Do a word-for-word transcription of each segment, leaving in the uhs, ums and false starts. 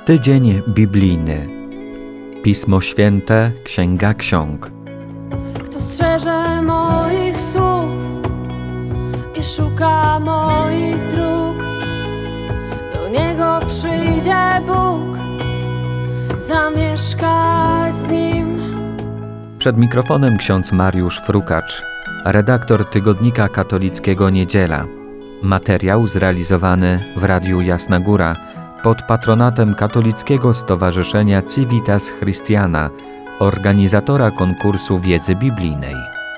Tydzień biblijny. Pismo Święte, Księga Ksiąg. Kto strzeże moich słów i szuka moich dróg, do Niego przyjdzie Bóg, zamieszkać z Nim. Przed mikrofonem ksiądz Mariusz Frukacz, redaktor tygodnika katolickiego Niedziela. Materiał zrealizowany w Radiu Jasna Góra pod patronatem Katolickiego Stowarzyszenia Civitas Christiana, organizatora konkursu wiedzy biblijnej.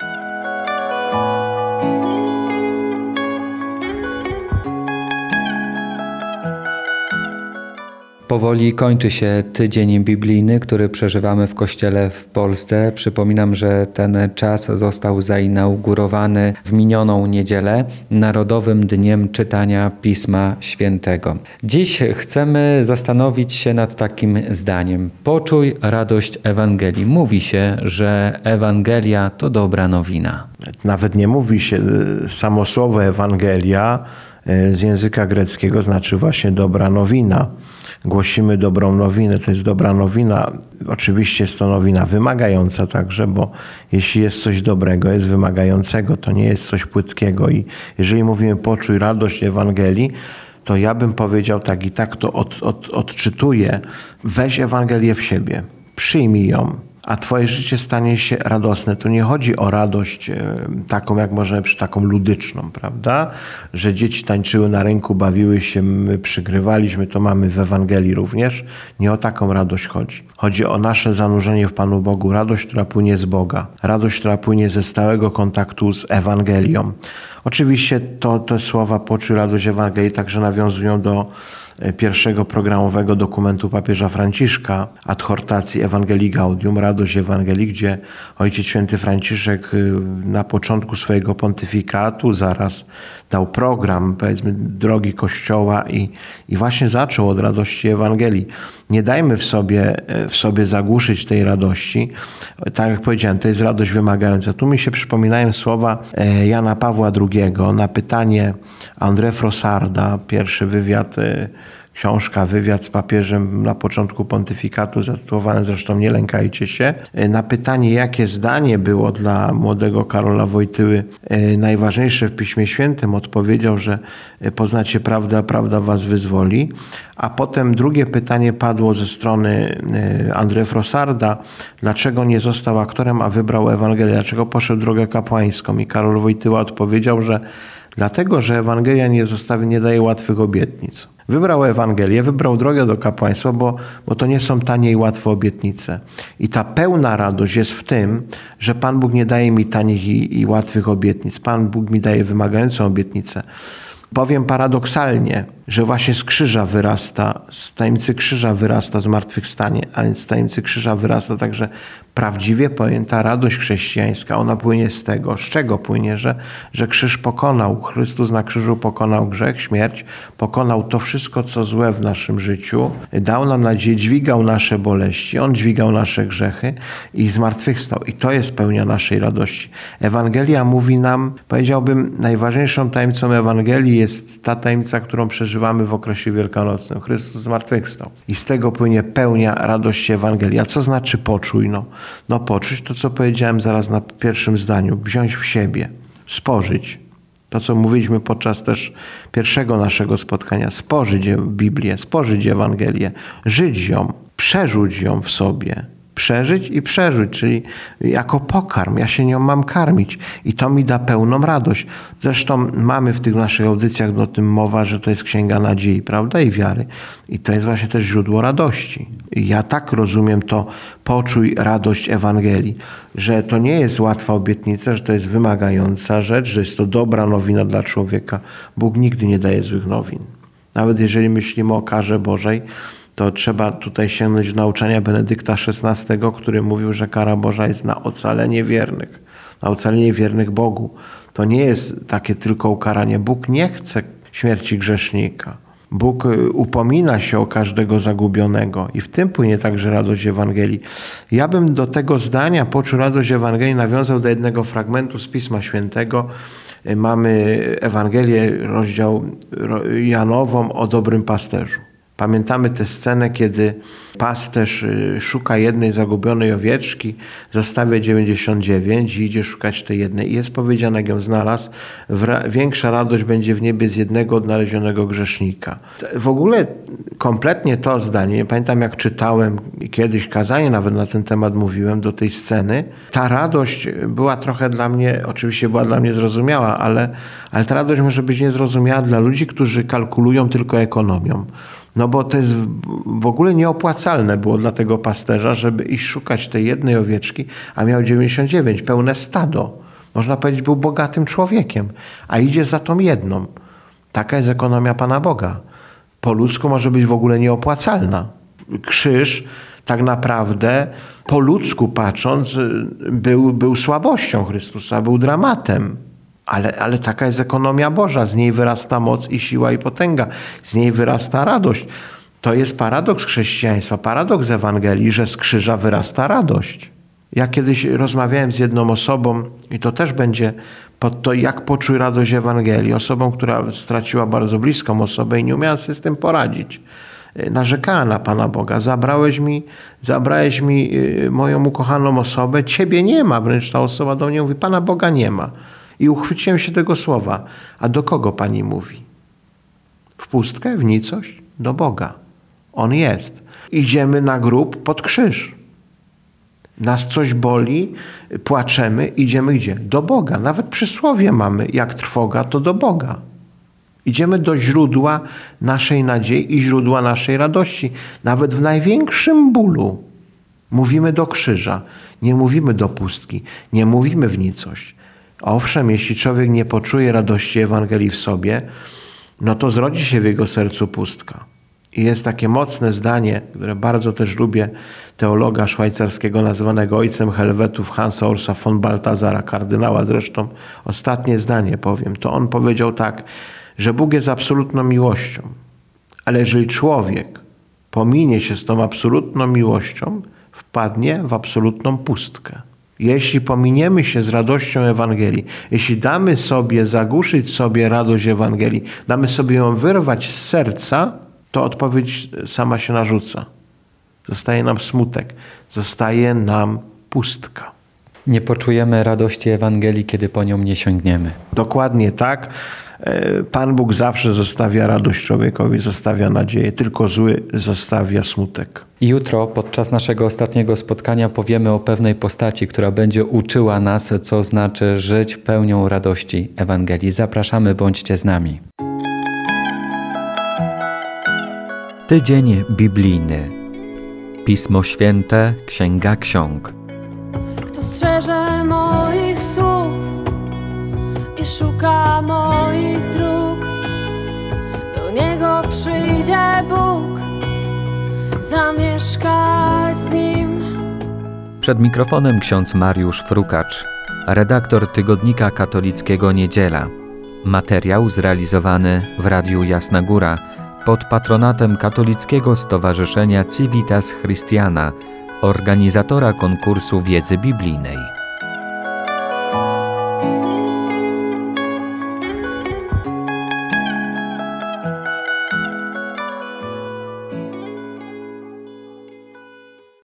Powoli kończy się tydzień biblijny, który przeżywamy w Kościele w Polsce. Przypominam, że ten czas został zainaugurowany w minioną niedzielę Narodowym Dniem Czytania Pisma Świętego. Dziś chcemy zastanowić się nad takim zdaniem. Poczuj radość Ewangelii. Mówi się, że Ewangelia to dobra nowina. Nawet nie mówi się, samo słowo Ewangelia z języka greckiego znaczy właśnie dobra nowina. Głosimy dobrą nowinę, to jest dobra nowina. Oczywiście jest to nowina wymagająca także, bo jeśli jest coś dobrego, jest wymagającego, to nie jest coś płytkiego. I jeżeli mówimy poczuj radość Ewangelii, to ja bym powiedział tak i tak to od, od, odczytuję. Weź Ewangelię w siebie, przyjmij ją, a twoje życie stanie się radosne. Tu nie chodzi o radość taką, jak możemy przy taką ludyczną, prawda? Że dzieci tańczyły na rynku, bawiły się, my przygrywaliśmy, to mamy w Ewangelii również. Nie o taką radość chodzi. Chodzi o nasze zanurzenie w Panu Bogu, radość, która płynie z Boga, radość, która płynie ze stałego kontaktu z Ewangelią. Oczywiście to, te słowa poczuj radość Ewangelii także nawiązują do pierwszego programowego dokumentu papieża Franciszka, adhortacji Ewangelii Gaudium, radość Ewangelii, gdzie Ojciec Święty Franciszek na początku swojego pontyfikatu zaraz dał program, powiedzmy, drogi Kościoła i, i właśnie zaczął od radości Ewangelii. Nie dajmy w sobie, w sobie zagłuszyć tej radości. Tak jak powiedziałem, to jest radość wymagająca. Tu mi się przypominają słowa Jana Pawła drugiego na pytanie André Frossarda, pierwszy wywiad, książka, wywiad z papieżem na początku pontyfikatu, zatytułowany zresztą Nie lękajcie się. Na pytanie, jakie zdanie było dla młodego Karola Wojtyły najważniejsze w Piśmie Świętym, odpowiedział, że poznacie prawdę, a prawda was wyzwoli. A potem drugie pytanie padło ze strony André Frossarda, dlaczego nie został aktorem, a wybrał Ewangelię, dlaczego poszedł drogę kapłańską. I Karol Wojtyła odpowiedział, że dlatego, że Ewangelia nie zostawi, nie daje łatwych obietnic. Wybrał Ewangelię, wybrał drogę do kapłaństwa, bo, bo to nie są tanie i łatwe obietnice. I ta pełna radość jest w tym, że Pan Bóg nie daje mi tanich i, i łatwych obietnic. Pan Bóg mi daje wymagającą obietnicę. Powiem paradoksalnie, że właśnie z krzyża wyrasta, z tajemnicy krzyża wyrasta zmartwychwstanie, a więc z tajemnicy krzyża wyrasta także prawdziwie pojęta radość chrześcijańska. Ona płynie z tego. Z czego płynie? Że, że krzyż pokonał. Chrystus na krzyżu pokonał grzech, śmierć, pokonał to wszystko, co złe w naszym życiu. Dał nam nadzieję, dźwigał nasze boleści. On dźwigał nasze grzechy i zmartwychwstał. I to jest pełnia naszej radości. Ewangelia mówi nam, powiedziałbym, najważniejszą tajemnicą Ewangelii jest ta tajemnica, którą przeżywamy w okresie wielkanocnym. Chrystus zmartwychwstał. I z tego płynie pełnia radości Ewangelii. A co znaczy poczuj? No, no poczuć to, co powiedziałem zaraz na pierwszym zdaniu. Wziąć w siebie. Spożyć. To, co mówiliśmy podczas też pierwszego naszego spotkania. Spożyć Biblię, spożyć Ewangelię. Żyć ją. Przerzuć ją w sobie. Przeżyć i przeżyć, czyli jako pokarm. Ja się nią mam karmić i to mi da pełną radość. Zresztą mamy w tych naszych audycjach o tym mowa, że to jest księga nadziei, prawda, i wiary. I to jest właśnie też źródło radości. I ja tak rozumiem to, poczuj radość Ewangelii, że to nie jest łatwa obietnica, że to jest wymagająca rzecz, że jest to dobra nowina dla człowieka. Bóg nigdy nie daje złych nowin. Nawet jeżeli myślimy o karze Bożej, to trzeba tutaj sięgnąć do nauczania Benedykta szesnastego, który mówił, że kara Boża jest na ocalenie wiernych, na ocalenie wiernych Bogu. To nie jest takie tylko ukaranie. Bóg nie chce śmierci grzesznika. Bóg upomina się o każdego zagubionego i w tym płynie także radość Ewangelii. Ja bym do tego zdania, poczuł radość Ewangelii, nawiązał do jednego fragmentu z Pisma Świętego. Mamy Ewangelię, rozdział Janową o dobrym pasterzu. Pamiętamy tę scenę, kiedy pasterz szuka jednej zagubionej owieczki, zostawia dziewięćdziesiąt dziewięć i idzie szukać tej jednej. I jest powiedziane, jak ją znalazł, większa radość będzie w niebie z jednego odnalezionego grzesznika. W ogóle kompletnie to zdanie, pamiętam jak czytałem i kiedyś kazanie nawet na ten temat mówiłem do tej sceny, ta radość była trochę dla mnie, oczywiście była dla mnie zrozumiała, ale, ale ta radość może być niezrozumiała dla ludzi, którzy kalkulują tylko ekonomią. No bo to jest w ogóle nieopłacalne było dla tego pasterza, żeby iść szukać tej jednej owieczki, a miał dziewięćdziesiąt dziewięć, pełne stado. Można powiedzieć, był bogatym człowiekiem, a idzie za tą jedną. Taka jest ekonomia Pana Boga. Po ludzku może być w ogóle nieopłacalna. Krzyż tak naprawdę po ludzku patrząc był, był słabością Chrystusa, był dramatem. Ale, ale taka jest ekonomia Boża. Z niej wyrasta moc i siła i potęga. Z niej wyrasta radość. To jest paradoks chrześcijaństwa, paradoks Ewangelii, że z krzyża wyrasta radość. Ja kiedyś rozmawiałem z jedną osobą i to też będzie pod to, jak poczuj radość Ewangelii. Osobą, która straciła bardzo bliską osobę i nie umiała sobie z tym poradzić. Narzekała na Pana Boga. Zabrałeś mi, zabrałeś mi moją ukochaną osobę. Ciebie nie ma. Wręcz ta osoba do mnie mówi, Pana Boga nie ma. I uchwyciłem się tego słowa. A do kogo Pani mówi? W pustkę, w nicość? Do Boga. On jest. Idziemy na grób pod krzyż. Nas coś boli, płaczemy, idziemy gdzie? Do Boga. Nawet przysłowie mamy, jak trwoga, to do Boga. Idziemy do źródła naszej nadziei i źródła naszej radości. Nawet w największym bólu mówimy do krzyża. Nie mówimy do pustki. Nie mówimy w nicość. Owszem, jeśli człowiek nie poczuje radości Ewangelii w sobie, no to zrodzi się w jego sercu pustka. I jest takie mocne zdanie, które bardzo też lubię, teologa szwajcarskiego nazywanego ojcem Helwetów Hansa Ursa von Balthasara, kardynała zresztą. Ostatnie zdanie powiem. To on powiedział tak, że Bóg jest absolutną miłością, ale jeżeli człowiek pominie się z tą absolutną miłością, wpadnie w absolutną pustkę. Jeśli pominiemy się z radością Ewangelii, jeśli damy sobie zagłuszyć sobie radość Ewangelii, damy sobie ją wyrwać z serca, to odpowiedź sama się narzuca. Zostaje nam smutek, zostaje nam pustka. Nie poczujemy radości Ewangelii, kiedy po nią nie sięgniemy. Dokładnie tak. Pan Bóg zawsze zostawia radość człowiekowi, zostawia nadzieję, tylko zły zostawia smutek. Jutro podczas naszego ostatniego spotkania powiemy o pewnej postaci, która będzie uczyła nas, co znaczy żyć pełnią radości Ewangelii. Zapraszamy, bądźcie z nami. Tydzień biblijny. Pismo Święte, Księga Ksiąg. Kto strzeże moich słów i szuka moich dróg, do Niego przyjdzie Bóg, zamieszkać z Nim. Przed mikrofonem ksiądz Mariusz Frukacz, redaktor tygodnika katolickiego Niedziela. Materiał zrealizowany w Radiu Jasna Góra pod patronatem Katolickiego Stowarzyszenia Civitas Christiana, organizatora konkursu wiedzy biblijnej.